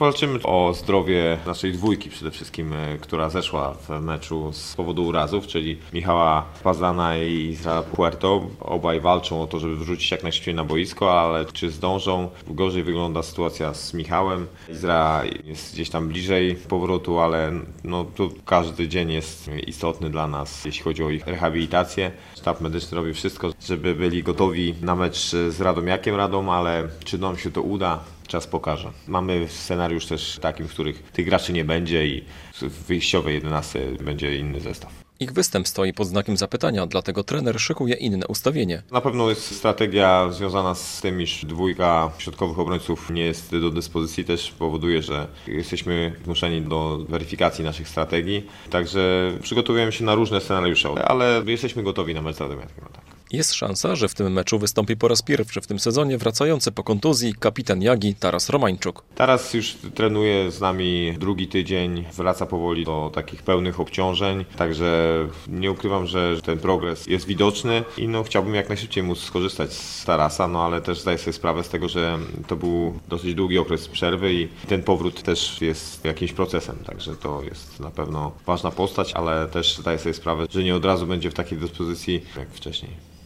Walczymy o zdrowie naszej dwójki przede wszystkim, która zeszła w meczu z powodu urazów, czyli Michała Pazlana i Izraela Puerto. Obaj walczą o to, żeby wrzucić jak najszybciej na boisko, ale czy zdążą? Gorzej wygląda sytuacja z Michałem. Izra jest gdzieś tam bliżej powrotu, ale to każdy dzień jest istotny dla nas, jeśli chodzi o ich rehabilitację. Sztab medyczny robi wszystko, żeby byli gotowi na mecz z Radomiakiem Radom, ale czy nam się to uda? Czas pokaże. Mamy scenariusz też takim, w których tych graczy nie będzie i w wyjściowej 11 będzie inny zestaw. Ich występ stoi pod znakiem zapytania, dlatego trener szykuje inne ustawienie. Na pewno jest strategia związana z tym, iż dwójka środkowych obrońców nie jest do dyspozycji, też powoduje, że jesteśmy zmuszeni do weryfikacji naszych strategii. Także przygotowujemy się na różne scenariusze, ale jesteśmy gotowi na mecz z Radomiakiem. Jest szansa, że w tym meczu wystąpi po raz pierwszy w tym sezonie wracający po kontuzji kapitan Jagi Taras Romańczuk. Taras już trenuje z nami drugi tydzień, wraca powoli do takich pełnych obciążeń, także nie ukrywam, że ten progres jest widoczny i chciałbym jak najszybciej móc skorzystać z Tarasa, ale też zdaję sobie sprawę z tego, że to był dosyć długi okres przerwy i ten powrót też jest jakimś procesem, także to jest na pewno ważna postać, ale też zdaję sobie sprawę, że nie od razu będzie w takiej dyspozycji jak wcześniej.